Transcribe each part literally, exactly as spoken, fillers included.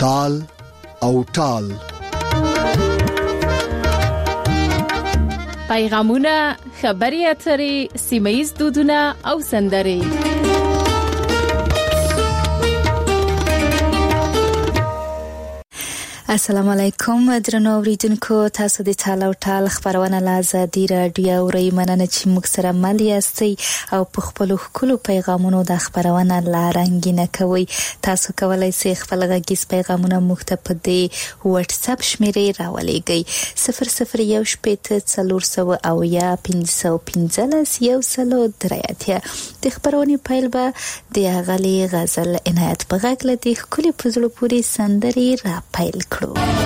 تال او ټال. پیغامونه، خبري اترې، سیمه‌ییز دودونه او سندرې. السلام علیکم درنو اوریدونکو، تاسو د ټال او ټال خبرونه له ازادي راډیو اورئ. مننه چې موږ سره مل یاستئ او په خپلو ښکلو پیغامونو د خبرونه لا رنګینه کوئ. تاسو کولی شئ خپل غږیز پیغامونه موږ ته په دې واتس اپ شمیرې راولېږئ صفر صفر یو شپېته څلور سوه اویا پنځه سوه پنځلس یو سلو درې اتیا. د خبرونې پیل به د اغلې غزل عنایت په غږ له دې ښکلې په زړه پورې سندرې را پیل کړو.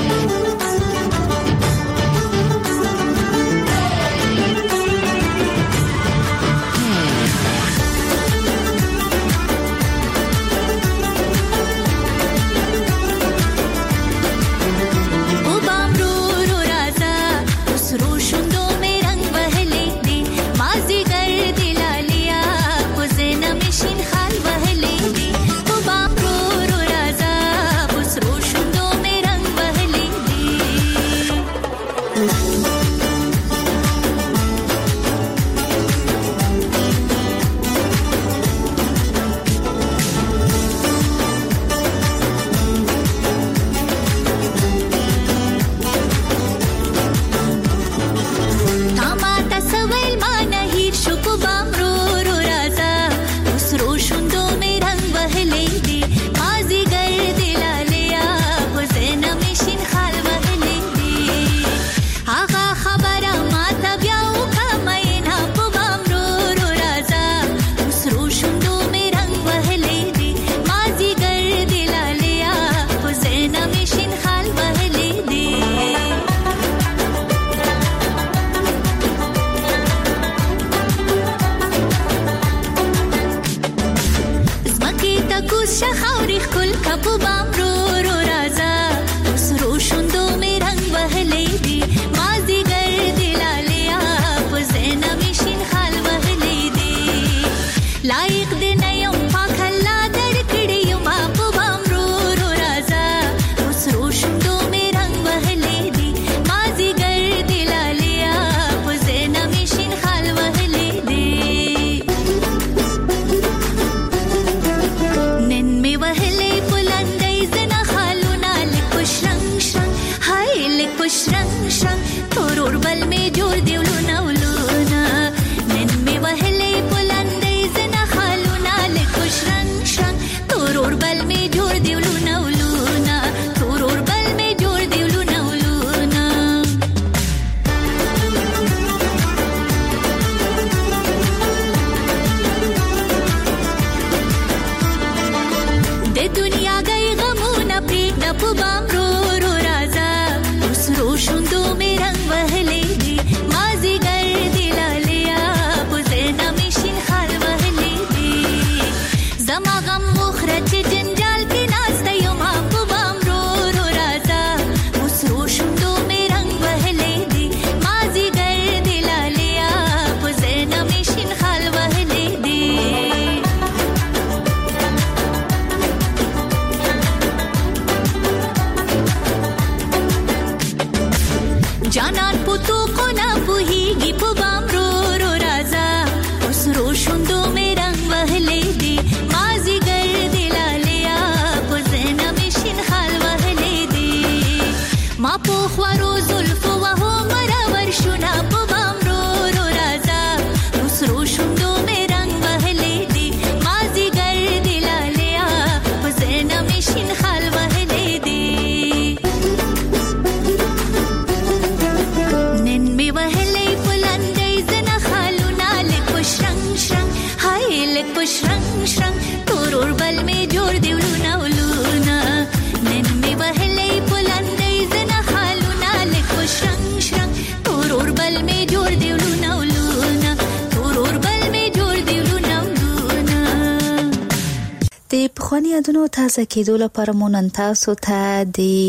پخوانی یادونو تازه کېدو لپاره مو نن تاسو ته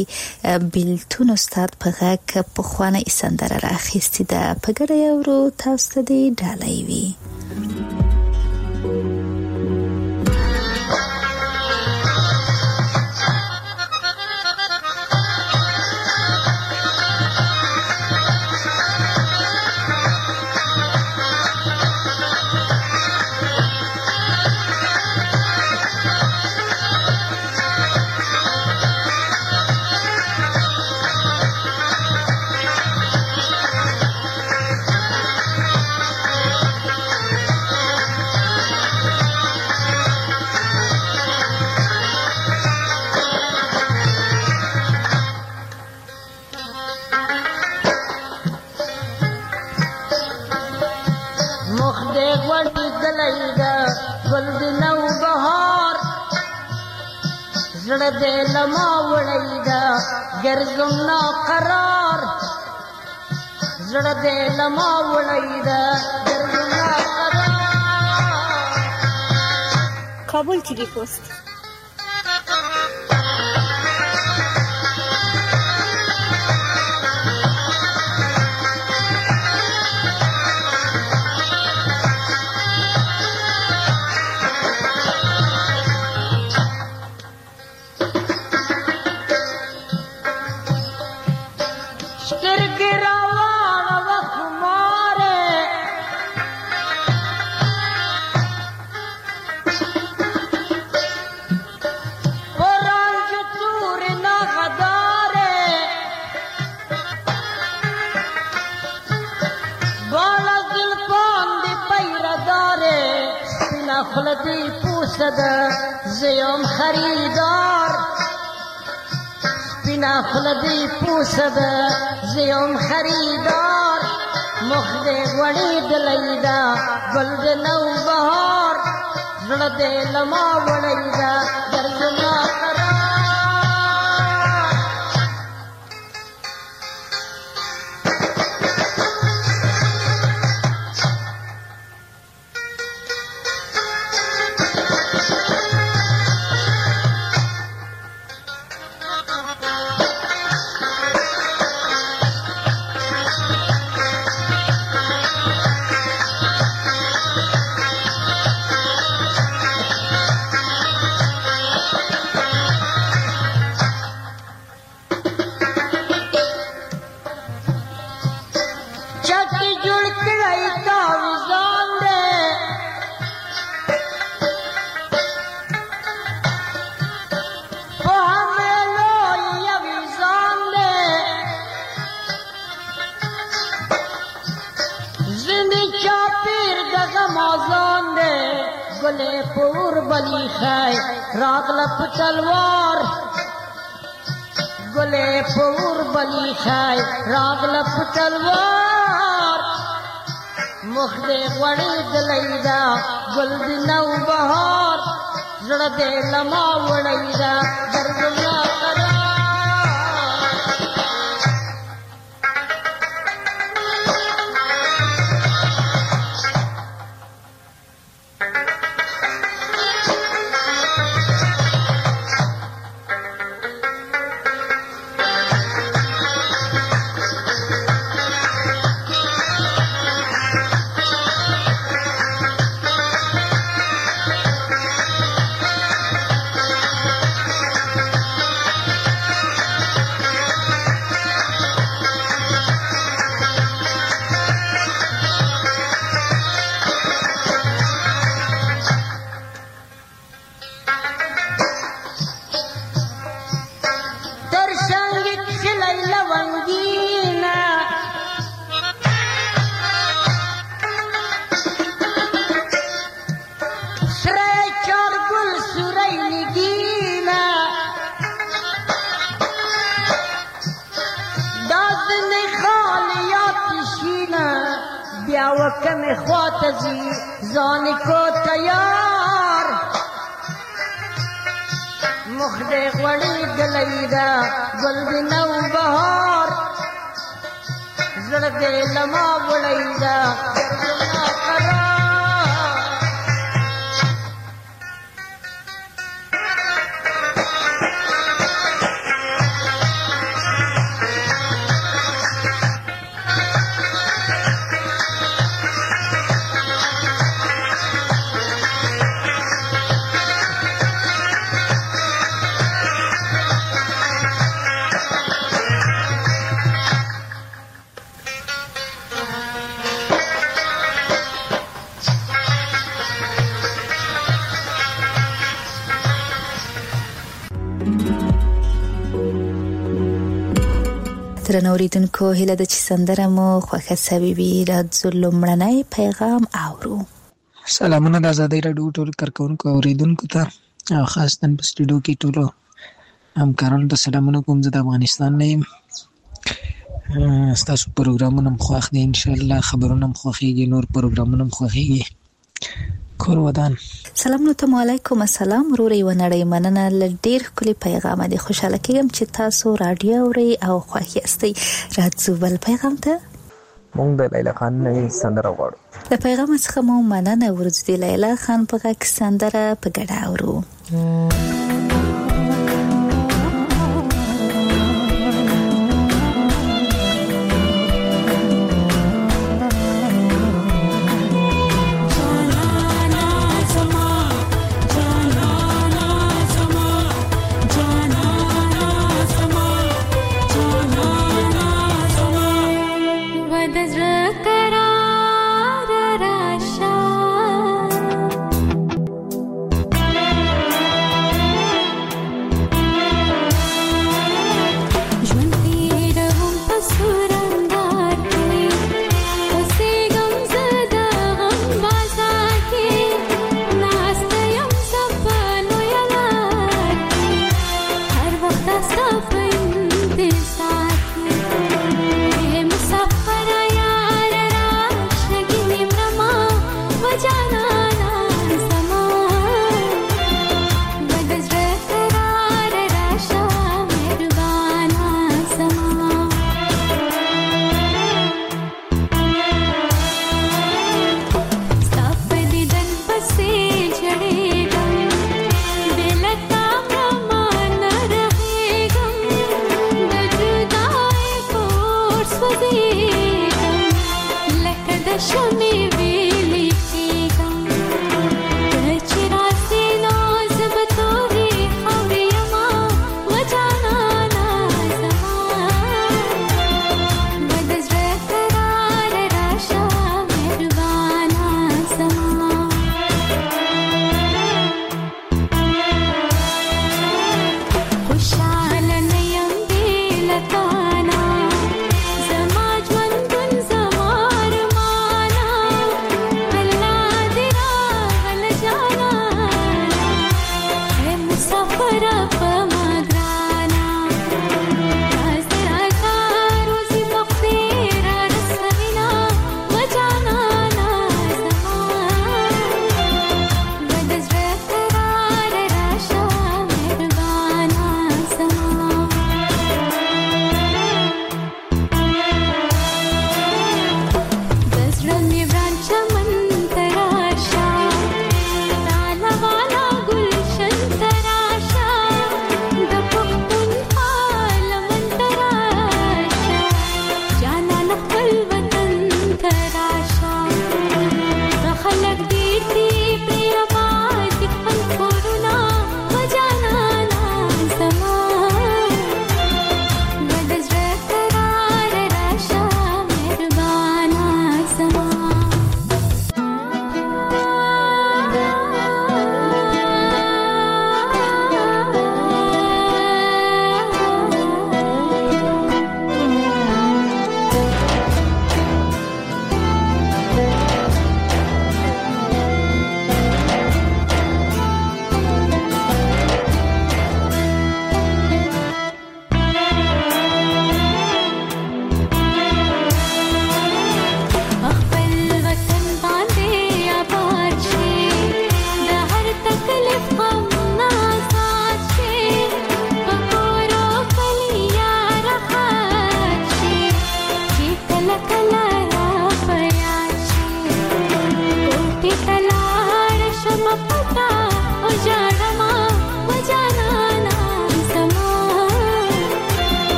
د بیلتون استاد په غږ پخوانی سندره راخیستې ده. په ګډه یې اورو، تاسو ته دې ډالۍ وي. بهار زړه دې لما وړی دا ګرځم ناقرار زړه دې لما وړی دا ګرځم ناقرار کابل ټي وي پوسټ خلدی پوسد زیم خریدار بینا خلدی پوسد زیم خریدار مخد وڑی دلیدا گلد نو بہار زرد لما وڑیدا درد نا قرار گلے پور بلی خای راغل پتلوار گلے پور بلی خای راغل پتلوار مخد وڑی دلیدا گل نو بہار زړه لما وڑیدا درد نا قرار وکم خواتزی زانی کو تیار مخد غوڑی دلیدا گلد نو بہار زرد لما وڑیدا گردنا قرار درنو اوریدونکو هیله ده چې سندره مو خوښه سوي وي. راځو لومړنی پیغام اورو. سلامونه د ازادۍ راډیو ټولو کارکوونکو او اوریدونکو ته او خاص نن په سټوډیو کې ټولو همکارانو ته سلامونه کوم. زه د افغانستان نه یم. ستاسو پروګرامونه هم خوښ دي، انشاءالله خبرونه هم خوښېږي، نور پروګرامونه هم خوښېږي. کور ودان. سلام نو ته علیکم السلام وروري ونړی مننه ل ډیر کلی پیغام دی. خوشاله کېږم چې تاسو رادیو اوري او خوښ یاستئ. راځو بل پیغام ته. مونږ د لیلا خان نوې سندره غواړو. د پیغام څخه مو مننه ورځ دی. لیلا خان په غږ سندره په ګډه اورو.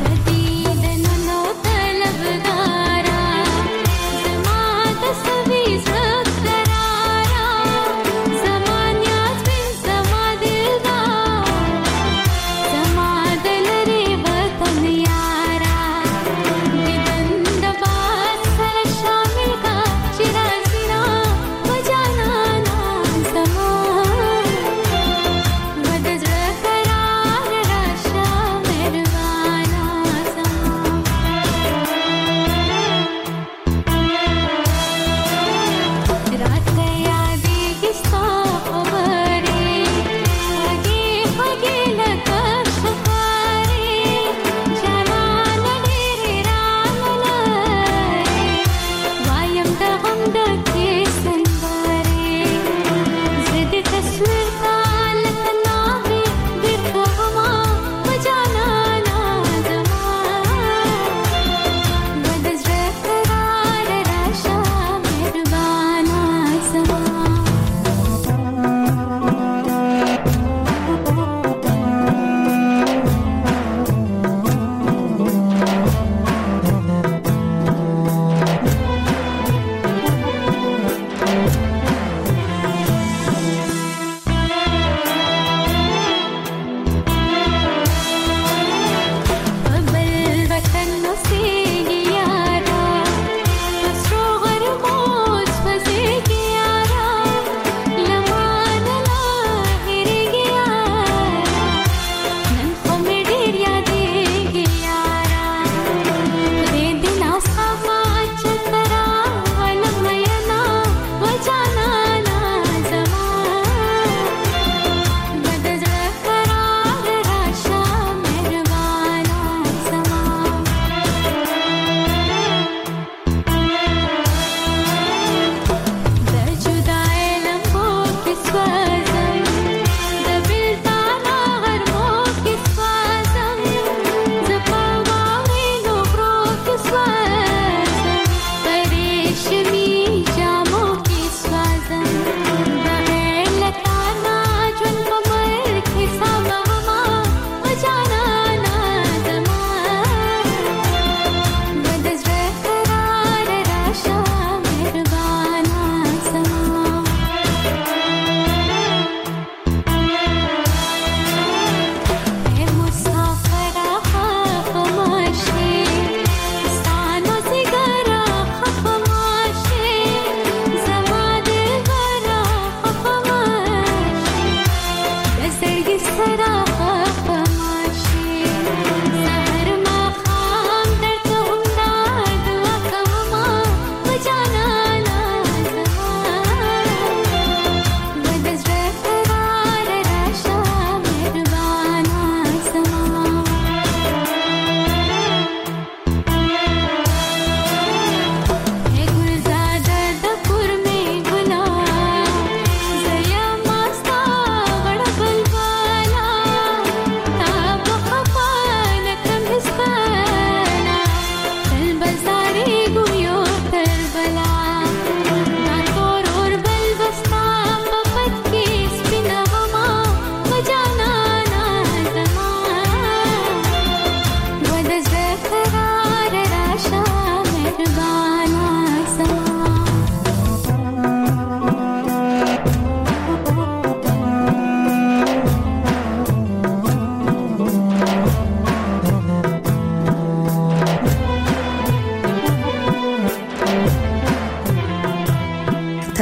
Savi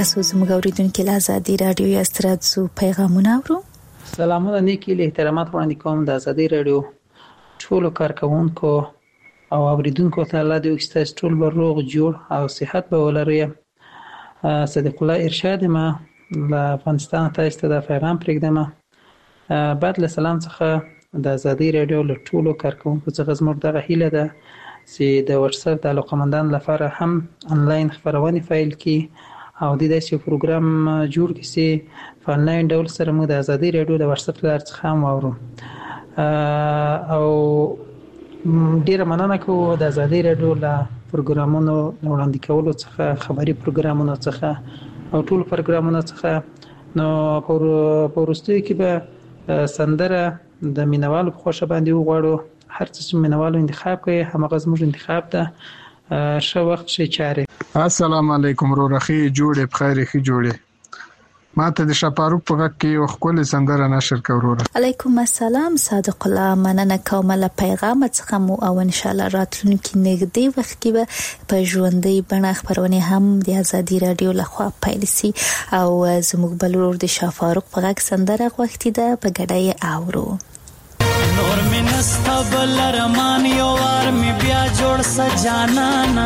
تاسو زموږ اوریدونکو له ازادي رادیو یا ستراتو پیغامونه اورو. سلامونه نیکی له احترامات وړاندې کوم د ازادي رادیو ټولو کارکونکو او اوریدونکو ته الله دې وکړي چې ټول به روغ جوړ او صحت به ولري. صدیق الله ارشاد ما له افغانستان تاسو ته د پیغام پرېږدم. بعد له سلام څخه د ازادي رادیو له ټولو کارکونکو څخه زموږ دغه هیله ده چې د واتس اپ د علاقمندان لپاره هم انلاین خبرونه فایل کی او د داسې پروګرام جوړ کړي چې په انلاین ډول سره موږ د ازادي رادیو د واتس اپ لار څخه هم اورو. او ډیره مننه کوم د ازادي رادیو له پروګرامونو وړاندې کولو څخه، خبري پروګرامونو څخه او ټول پروګرامونو څخه. نو په وروستیو کې به سندره د مینوالو په خوښه باندې وغواړو. هر څه چې مینوالو انتخاب کوي همغه زموږ انتخاب ده. ښه وخت ښه چارې. السلام علیکم ورورخي جوړې بخیر خي جوړې ماته د شپاروک په غږ کې یو خپل سندره نشر کوروره. علیکم السلام صادق الله، مننه کوم له پیغام څخه مو او ان شاء الله راتلونکي نږدې وخت کې به په ژوندۍ بڼه خبرونه هم د ازادي رادیو لخوا پیل شي او زموږ بلور د شپاروک په غږ سندره غوښتي ده په ګډای اورو. نور می نستا بل رمان یو وار می بیا جوړ سجانانا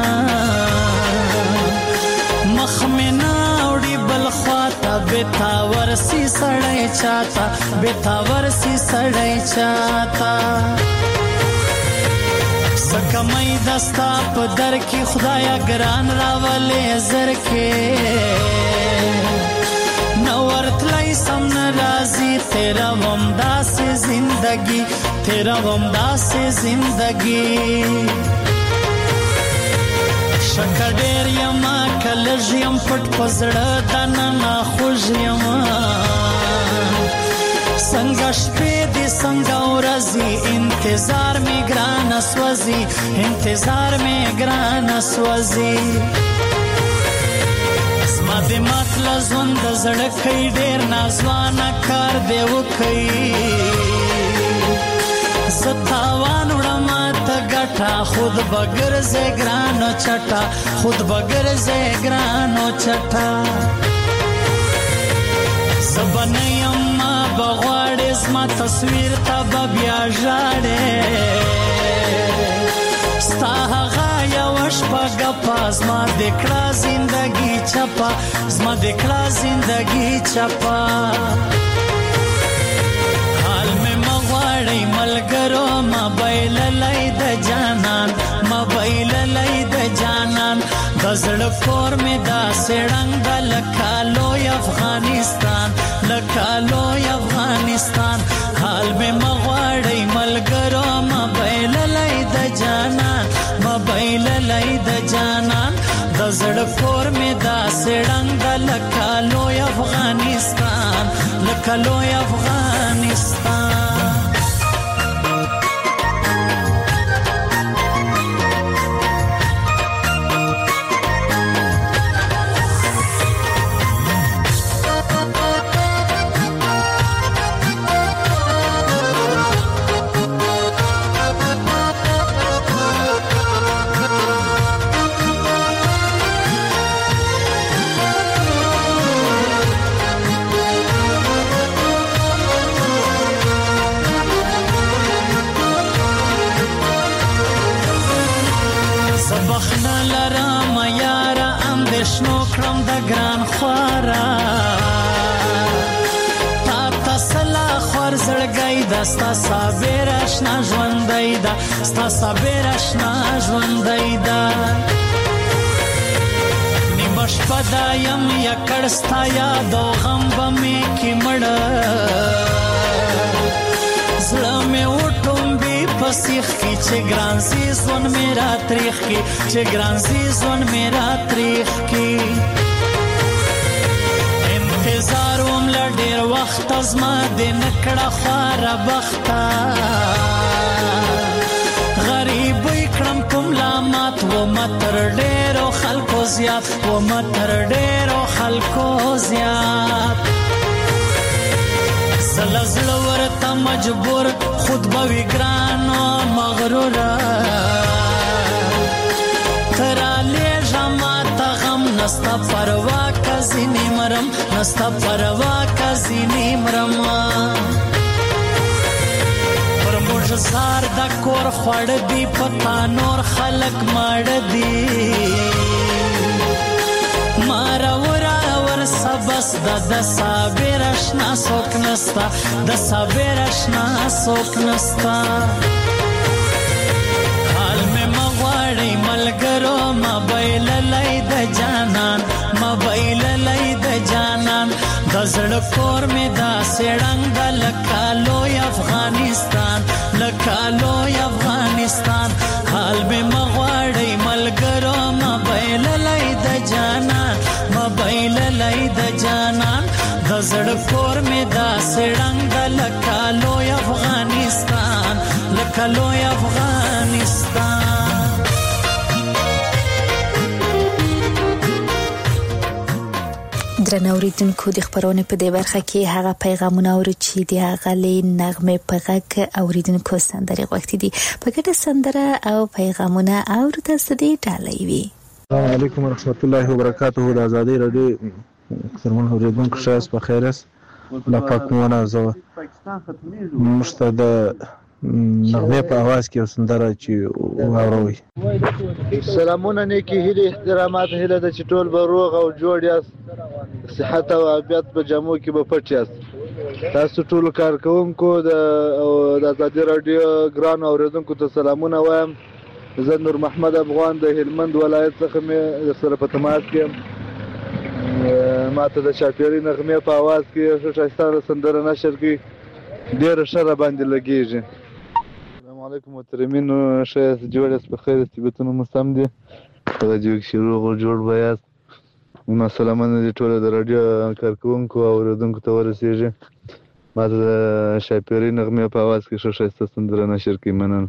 مخ می ناوړي بل خواته بیتا ورسی سړی چاته بیتا ورسی سړی چاته سکمای دستا په در کې خدایا ګران راولې زر کې نورت لای سم ناراضی تیرا ومدا سے زندگی تیرا ومدا سے زندگی شکډیر یما کلج یم پټ پزړه دنا خوش یما څنګه شپې دې څنګه ورځي انتظار می ګران اسوځي انتظار می ګران اسوځي زما د مطلب ژوند زړه کوي ډیر نازوانه کار دی وکي ستاوان وړم ته ګټه خود بغیر زګرانو چټا خود بغیر زګرانو چټا سبنیم ما بغواړې زما تصویر ته بیا ژاړې ستا هغه یو شپه ګپا زما د کړه زندگی چپا زما د کړه زندگی چپا حال مې مغواړی ملګرو موبایل لای د جانان موبایل لای د جانان د زړه کور مې دا سړنګ د لکالو افغانستان لکالو افغانستان حال مې مغواړی ملګرو موبایل لای د جانان موبایل لای د جانان د زړه کور مې دا سړنګ د لکالو افغانستان لکالو افغانستان. ستا صابر اشنا ژوندۍ دا ستا صابر اشنا ژوندۍ دا نیمه شپه دا یم یکړ ستا یاد او غم به مې کې مړه زړه مې وټومبي په سیخ کې چې ګران سي ژوند مې را تریخ کې چې ګران سي ژوند مې را تریخ کې انتظار وم لډیر وخت زما د نکړه خاره بخته غریب کړم کوم لامات و متر ډیرو خلکو زیات و متر ډیرو خلکو زیات زلزل ورته مجبور خود به وګرانو مغرور تراله جما ته غم نستا پروا کزینی مرم نستا پروا کزینی مرم پر موږ زار د کور خوړ دی پتا نور خلق مړ دی مارا ورا ور سبس د د صابر اشنا سوک نستا د صابر اشنا سوک نستا حال میں مغواړی ملګرو موبایل لای د جانان موبایل لای د جانان د زړه کور می دا سړنګ د لکالو افغانستان لکالو افغانستان حال میں مغواړی ملګرو موبایل لای د جانان موبایل لای د جانان د زړه کور می دا سړنګ د لکالو افغانستان لکالو افغانستان درنو اوریدونکو د خبرونه په دې برخه کې هغه پیغامونه اورو چې د هغه له نغمه په غږ اوریدونکو سندري غوښتي دي په ګډه سندره او پیغامونه اورو تاسو دې ډالۍ وي. السلام علیکم ورحمت الله وبرکاته. د ازادي رادیو سرمن اوریدونکو شاس په خیرس لا پاکونه زو مشته د نغمه په आवाज کې سندره چې واوروي. سلامونه نیکی هیله احترامات هیله د چټول به روغ او جوړ یاست صحت او عافیت په جامو کې به پټ یاست. تاسو ټول کارکونکو د د ازادي رادیو ګران اوریدونکو ته سلامونه وایم. زه نور محمد افغان د هلمند ولایت څخه مې سره په تماس کې ماته د شاپيري نغمه په आवाज کې شایسته سندره نشر کې ډېر شر باندې لګیږي. السلام علیکم محترمین شایست جوړ است په خیر استبتون مستم دي په جو کې شروع او جوړ بیاست نو سلامونه دي ټول د رادیو کارکونکو او اوریدونکو ته ورسیږي. ماته د شاپيري نغمه په आवाज کې شایسته سندره نشر کې مننه.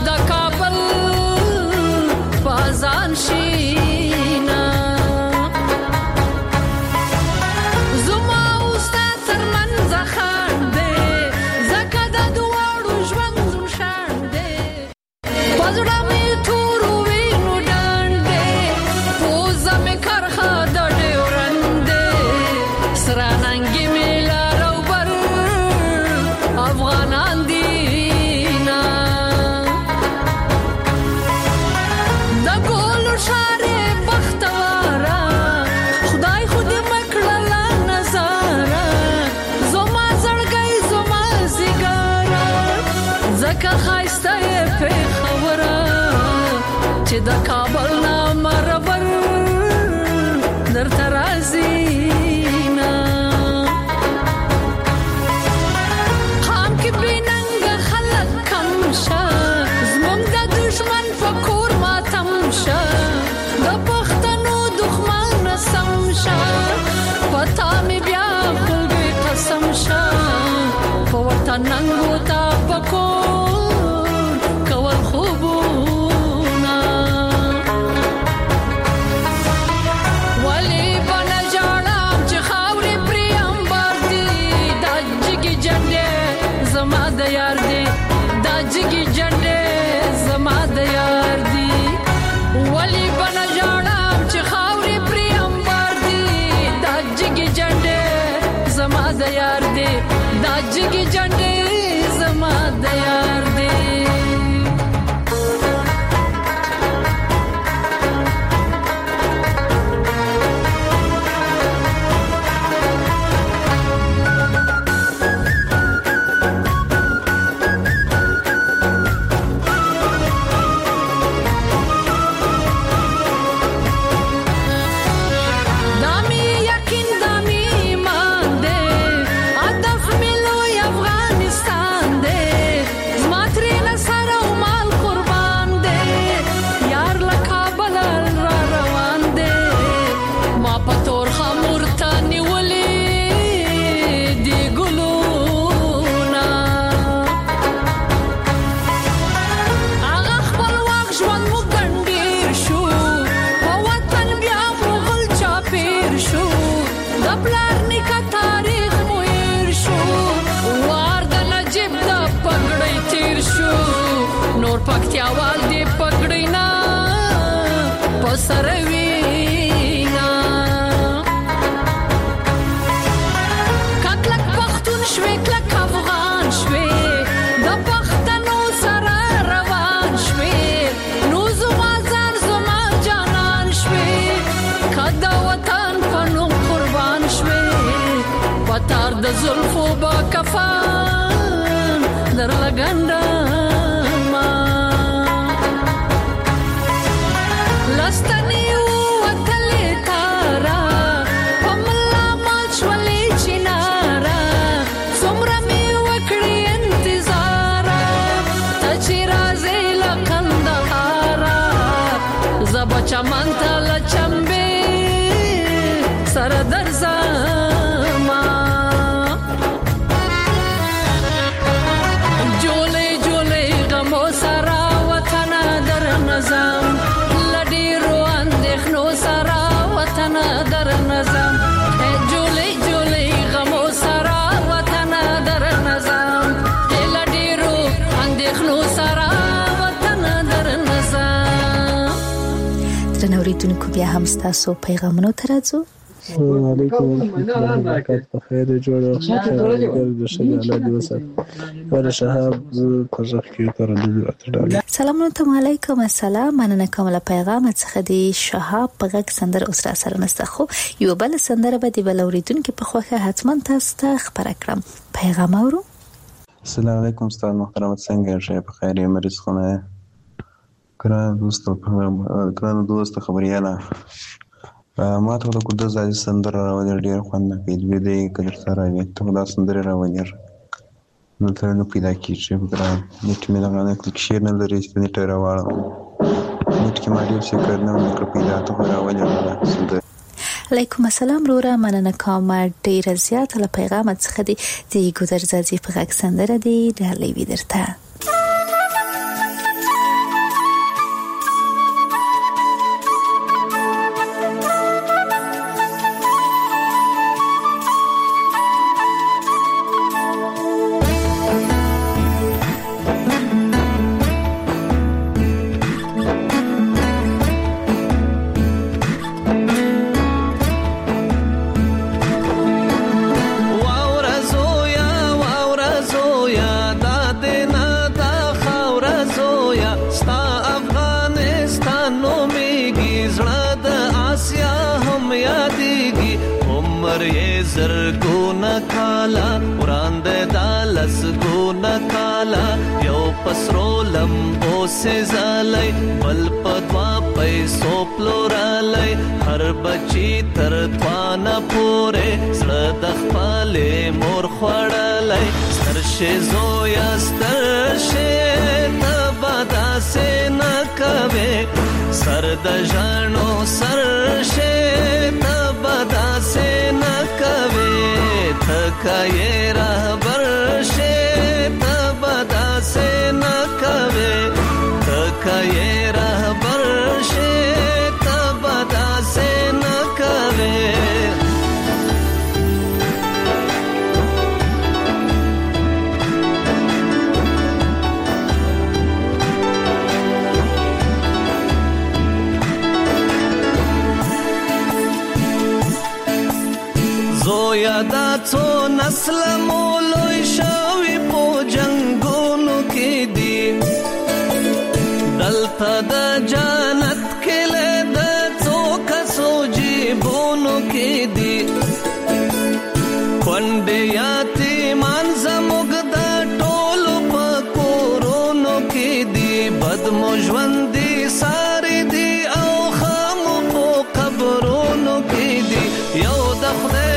د کابل بازان شینا زما اوستا ترمنځ خاندې زکه د دواړو ژوند زون شاندې پزړه مې تور وینو ډانډې پوزه مې کرخه د ډیورندې سراننګې مې لار او بر افغانان دینا د ګل شارې بختواره خدای خود مکړه نظاره زما زړګی زما زیګاره زکه خایسته په خبره چې د کابل نام ربر در ترازینا خام کې بیننګ خلک کم شه زمونږ د دشمن فکور ماتم شه د پښتنو دښمن سم شه پتا مې بیا خپل قسم شه په وطن ننګو تا پکور کول خوبونه ولی بنا جاړم چې خاورې پرې امبار دي دا جګې جنډې زما د یار دي دا جګې جنډې زما د یار دي ولی بنا جاړم چې خاورې پرې امبار دي دا جګې جنډې زما د یار دي دا جګې جنډې زما د یار دي دامي یقین دامي ایمان دے هدف ملو افغانستان دے زما ترې سر او مال قربان دے یار له کابل را روان دے ما په تور خمور ته نیولې دی ګلونه هغه خپلواک ژوند مو ګنډیر شو په وطن بیا مغل چاپیر شو د پلار نیکه تاریخ مو هیر شو وار د نجیب د پګړۍ تیر شو نور پکتیاوال دی پګړۍ نه په سر وینا کلک پښتون شوې کلک افغان شوې د پښتنو سره روان شوې نو زما ځان زما جانان شوې کدا وطن په نوم قربان شوې وتار د زلفو با کفان در لګنډما لستنی وتلې تارا په ملا مات شولې چنارا څومره مې وکړې انتظار ته چې راځې له کندهارا زبا چمن ته له چمبې سره درځما جولې جولې غمو سره وطن در نظام لډیرو اندېښنو سره وطن در نظام جولې جولې غمو سره وطن در نظام لډیرو اندېښنو سره وطن در نظام. درنو اوریدونکو بیا هم ستاسو پیغامونو ته راځو. السلام علیکم ورحمۃ اللہ وبرکاتہ. په خیر جوړ او ګل د شګاله دی وسه ور شهاب کوزخ کی تر دې راځي. سلام علیکم. السلام مننه کوم له پیغام څخه دی شهاب په غږ سندر اوس را سره نسته خو یو بل سندر به دی بل اوریدونکو په خوخه حتما تاسو ته خبر کړم. پیغام اورو. السلام علیکم استاد محترم څنګه یې په خیر یې مریض خونه ګران دوست ګران دوست خبرياله ما ته د کوم ځای سندره راوړل ډیر خوند کوي د دې کډر سره وي ته دا سندره راوړل نو تر نو پیدا کیږي ګران نیټ مې لګانه کلیک شیر نه لري چې نیټ راوړم نیټ کې ما ډیر څه کړنه نو پیدا ته راوړل سندره. علیکم السلام رورا مننه کوم ډیر زیات له پیغام څخه دی د ګودر زازي په غږ سندره دی ډالې وی درته. ستا افغانستان نومیږي زړه د آسیا هم یادېږي عمر یې زرګونه کاله وړاندې دا لسګونه کاله یو پسرو لمبو سېزالی بل په دوه پیسو پلورلی هر بچی تر توانه پورې زړه د خپلې مور خوړلی ستر شې زویه ستر شې ته به داسې نه کوې سر د ژاڼو سر شې ته به داسې نه کوې ته که یې رهبر شې ته به داسې نه کوې ته که یې رهبر شې ته به داسې نه کوې زویا دا څو نسل مو لوی شوي په جنګونو کې دي دلته د جنت کلی د څو کسو جیبونو کې دي کونډې یتیمان زموږ د ټولو په کورونو کې دي بد مو ژوند دي ساري دي او ښه مو په قبرونو کې دي یو د خدای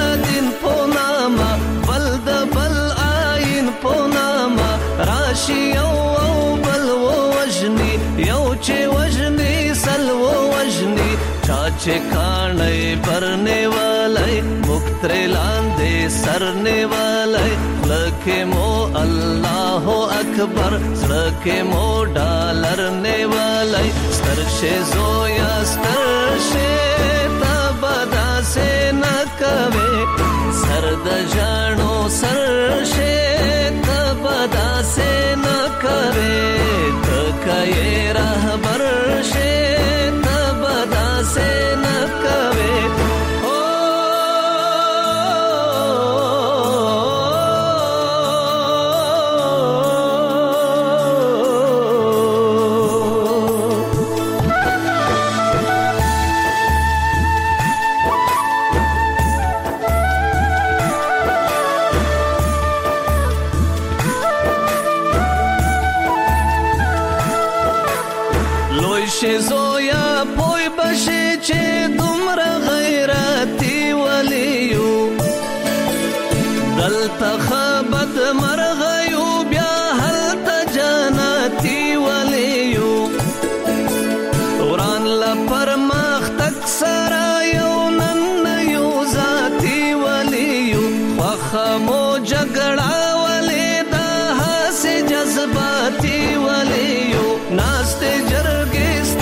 راشي یو او بل ووژني یو چې وژني سل ووژني چا چې کاڼی برنې والی موږ ترې لاندې سر نیولی خوله کې مو الله اکبر زړه کې مو ډالر نیولی ستر شې زویه ستر شې ته به داسې نه کوې سر د ژاڼو سر شې داسې نه کوې ته که یې رهبر شې ته به داسې نه کوې شې زویا پوی بشې چې دومره غیرتي ولې یو دلته ښه بد مرغه یو بیا هلته جنتي ولې یو وران له پرمختګ سره یو نن یو ذاتي ولې یو خوښه مو جګړه ولې دا هسې جذباتي ولې یو ناستې جرګې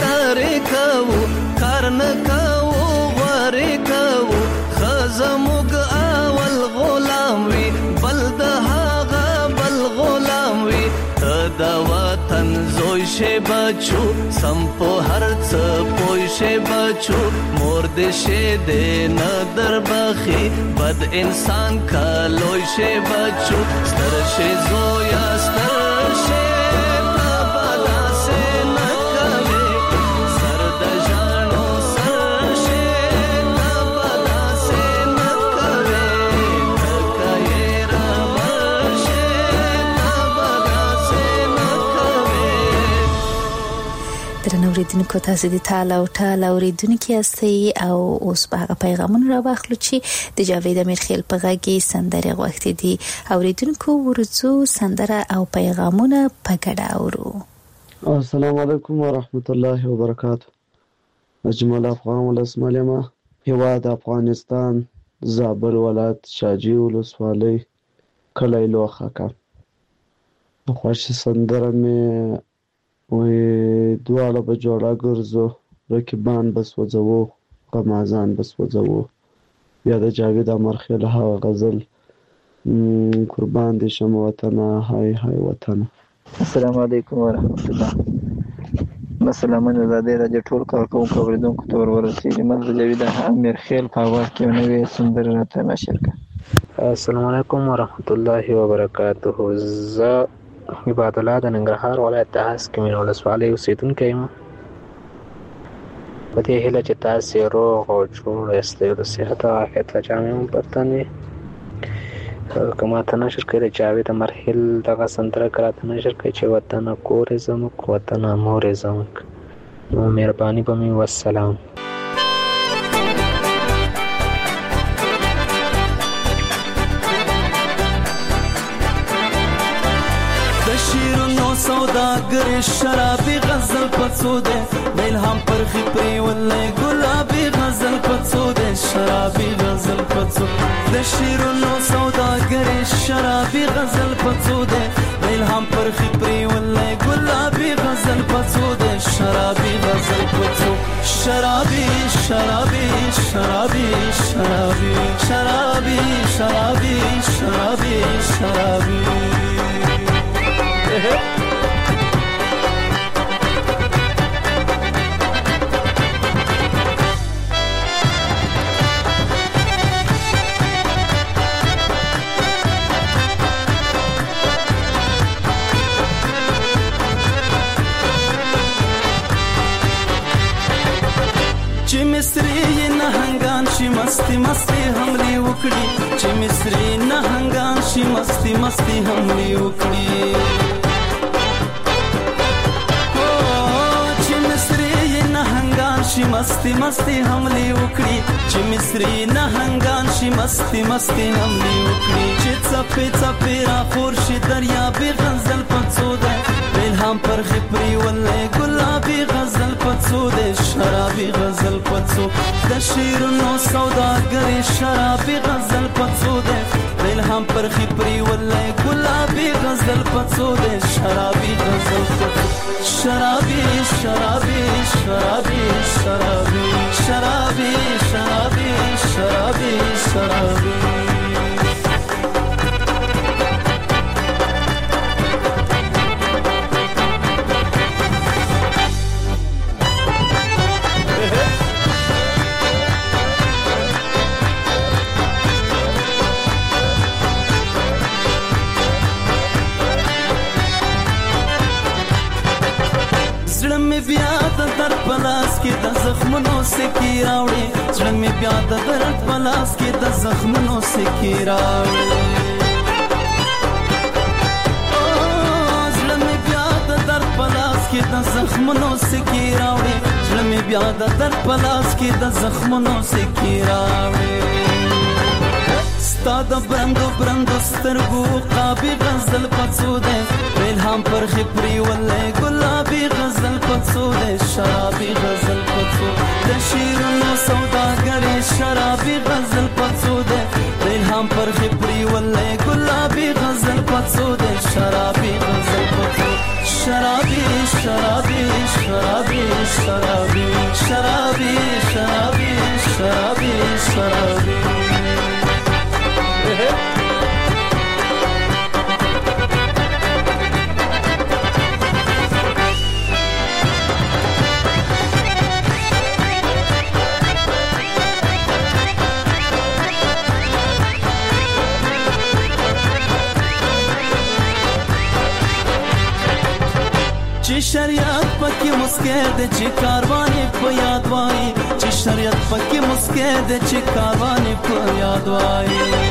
کار نه کوو غوارې کوو ښځه موږ اول غلام وي بل د هغه بل غلام وي ته د وطن زوی شې بچو سم په هر څه پوه شې بچو مور دې شې دې نه دربخي بد انسان کا لوی شې بچو ستر شې زویا ستر شې اوریدونکو تاسو د تعال او تعال اوریدونکو یاستئ او اوس په هغه پیغامونه را واخلو چې د جاوید امیرخیل په غږی سندره غوښتي دي اوریدونکو ورڅو سندره او پیغامونه په ګډه اورو السلام علیکم ورحمت الله وبرکاته اجمل افغان ولسمالیما هیواد افغانستان زابل ولایت شاجی ولسوالۍ کلی لوخه کا خوښ سندره مې وې دواړه به جوړه ګرځو رقیبان بس وځو غمازان بس وځو یا د جاوید امرخیل هغه غزل قربان دي شم وطن هاي هاي وطن السلام علیکم ورحمت الله مسلمان زاده راځي ټول کار کوم کوریدونکو تور ورسېږي مله جاوید امرخیل په واقع کې نوې سندره راته مشرکه السلام علیکم ورحمت الله وبرکاته ز عباد الله د ننګرهار ولایت د هسک مین ولسوالۍ اوسېدونکی یم. په دې هیله چې تاسې روغ او جوړ یاستئ او د صحت او عافیت له جامې مو برتن وي. که ماته نشر کوي د جاوید مرحل دغه سندره که راته نشر کوي چې وطنه کور یې زموږ وطنه مور یې زموږ. نو مهرباني به مې والسلام. سوداگر شرابی غزل پڅوده د الهام پرخي پری ولې ګلابي غزل پڅوده شرابي غزل پڅو د شیرونو سوداگر شرابي غزل پڅوده د الهام پرخي پری ولې ګلابي غزل پڅوده شرابي غزل پڅو شرابي شرابي شرابي شرابي شرابي شرابي شرابي شرابي چې مصری نهنګان شي مستی مستی حملې وکړي چې مصری نهنګان شي مستی مستی حملې وکړي چې مصری نهنګان شي مستی مستی حملې وکړي چې مصری نهنګان شي مستی مستی حملې وکړي چې څپې څپې را خور شي دریابي غزل پڅوده الهام پر خپري ولې ګلابي غزل پڅوده شرابي غزل پڅو د شیرونو سوداګري شرابي غزل پڅوده الهام پر خپري ولې ګلابي غزل پڅوده شرابي غزل پڅو شرابي شرابي شرابي شرابي شرابي شرابي شرابي شرابي پلاس کې د زخمونو سکی راوړي زړه مې بیا د درد پلاس کې د زخمونو سکی راوړي زړه مې بیا د درد پلاس کې د زخمونو سکی راوړي زړه مې بیا د درد پلاس کې د زخمونو سکی راوړي ستا د برندو برندو سترګو قابي غزل پڅوده الهام پر خپري ولې ګلابي غزل پڅوده شرابي غزل پڅو د شیرونو سوداګري شرابي غزل پڅوده الهام پر خپري ولې ګلابي غزل پڅوده شرابي غزل پڅو شرابي شرابي شرابي شرابي شرابي شرابي شرابي شرابي چې شریعت پکې مسکه د چې کاروانې په یاد وای چې شریعت پکې مسکه د چې کاروانې په یاد وای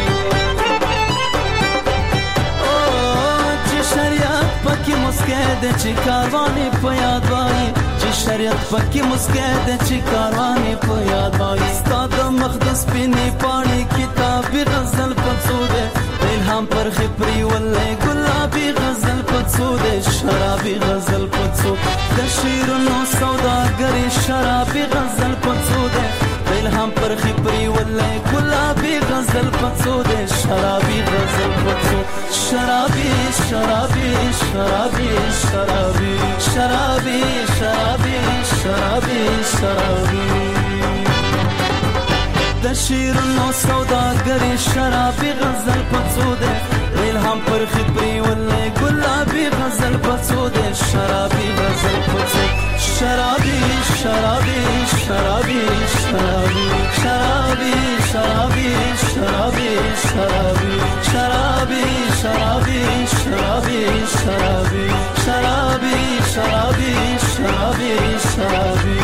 او چې شریعت پکې مسکه د چې کاروانې په یاد وای چې شریعت پکې مسکه د چې کاروانې په یاد وای ستاد مقدس پینې پاڼې کتاب غزل پڅوده الهام پر خپري ولې ګلابي غزل پڅوده شرابي غزل پڅو د شیرونو سوداګري شرابي غزل پڅوده الهام پر خپري ولې ګلابي غزل پڅوده شرابي غزل پڅو شرابي شرابي شرابي شرابي شرابي شرابي شرابي شرابي د شیرونو سوداګري شرابي غزل پڅوده الهام پر خپري ولې ګلابي غزل پڅوده شرابي غزل پڅو شرابي شرابي شرابي شرابي شرابي شرابي شرابي شرابي شرابي شرابی شرابی شرابی شرابی شرابی شرابی شرابی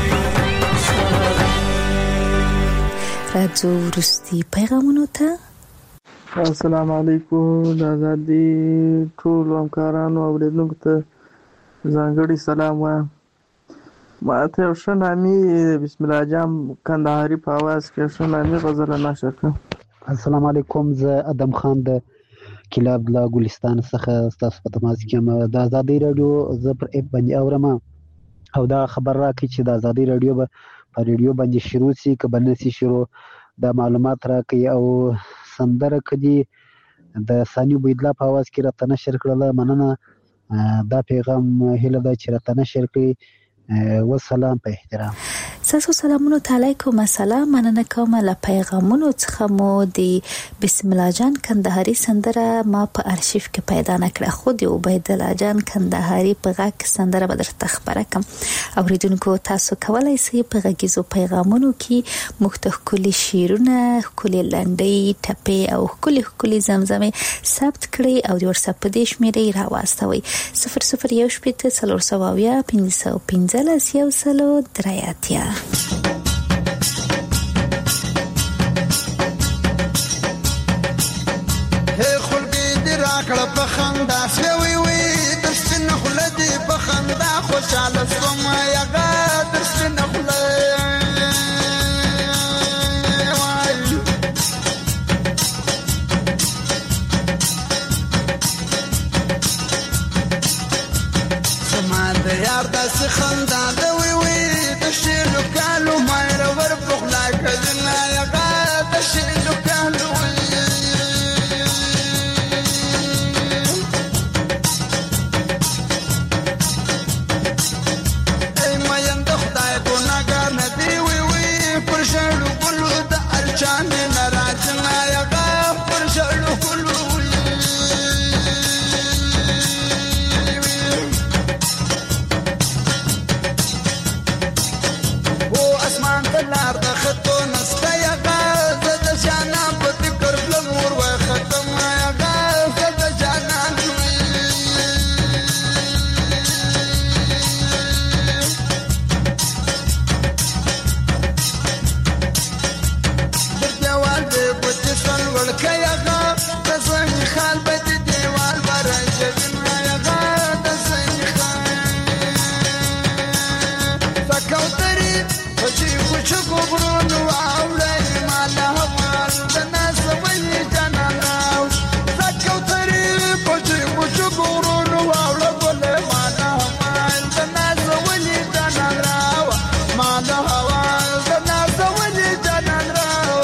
راځو وروستي پیغامونو ته. السلام علیکم. د آزادۍ ټولو همکارانو او اورېدونکو ته ځانګړی سلام وایم. ما ته یو ښه نامي بسم الله جام کندهاري په اواز کې ښه نامي غزله نشر کړم. السلام علیکم. زه ادم خان د کلاب لا ګلستان څخه ستاسو په تماس کې یم. د آزادۍ راډیو زه پر اپ باندې اورم او دا خبر راکړي چې د آزادۍ راډیو به په ریډیو باندې شروع شي که به نه شي شروع، دا معلومات راکړي. او سندره که دي د ثاني عبیدالله په اواز کې راته نشر کړله، مننه. دا پیغام هیله ده چې راته نشر کړي. والسلام په احترام. تاسو سلامونو علیکم. السلام. مننه کوم له پیغامونو څخه. مو د بسم الله جان کندهاري سندره ما په ارشیف کې پیدا نکړه، خو د عبید الله جان کندهاري په غږ سندره به درته خبره کوم. اوریدونکو تاسو کولای شئ په غږیزو پیغامونو کې مختلف کلی شیرونه، کلی لنډۍ، ټپې او کلی کلی زمزمه ثبت کړئ او د واتس اپ په دې شمیرې راواستوئ صفر صفر یو شپږ څلور سوه اویا پنځه سوه پنځلس یو سلو درې اتیا. هي خلقي دي راکړه په خندا سوي وي درسن خلدي په خندا خوشاله سوم یغه درسن خلدي یار داس خندا د وی وی د شیلو کالو مې ور بخلا کزنا یغا د شیلو کالو ای مې اند خدای کو ناګار ندی وی وی پر شړو ګلو د الچان ناراض نه یغا پر شړو ګلو لار د خطو نسته یغا زد جانا په فکر بلور و ختم یغا زد جانا د دیوال به بوت سن ورکه یغا د زنی خال به دیوال ورجه یغا د زنی خال فکوتری پچی پچو ګورونو اولای مالا حوال د ناس ولی جنان راو زکوتری پچی پچو ګورونو اولای بوله مالا حوال د ناس ولی جنان راو مالا حوال د ناس ولی جنان راو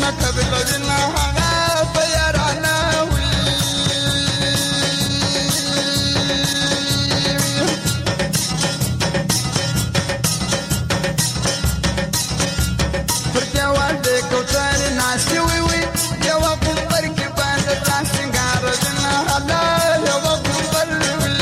نه قبل وینا هغه بیارانه وي پر دیوال د کوترې ناستې وي وي یو غومبر کې باندې ځان سنګار وینا هغه یو غومبر وي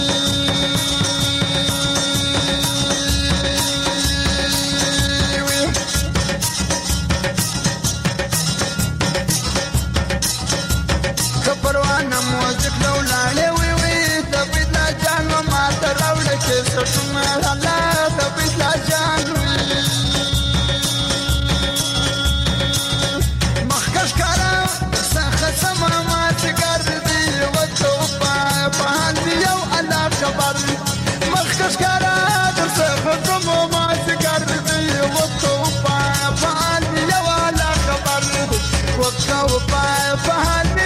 پروانه موزیک لولاړې وي وي د بيتلا جان ما ته راوړې چې سټونه الله د بيتلا جان مخکش کارا څخه سم ما څګر دی وته په پهان دی یو الله خبر مخکش کارا څخه سم ما څګر دی وته په پهان دی یو الله خبر وته په پهان دی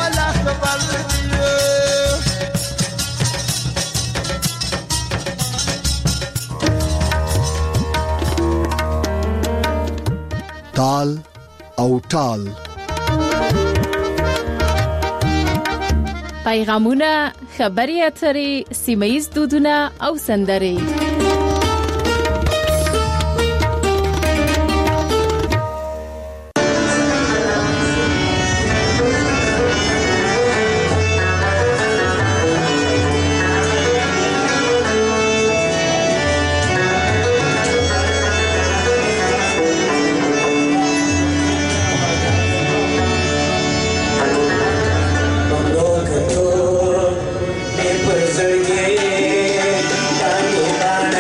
تال او ټال پیغامونه خبري اترې سیمایي دودونه او سندرې Zergi, Dani, Dani.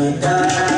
ډاډ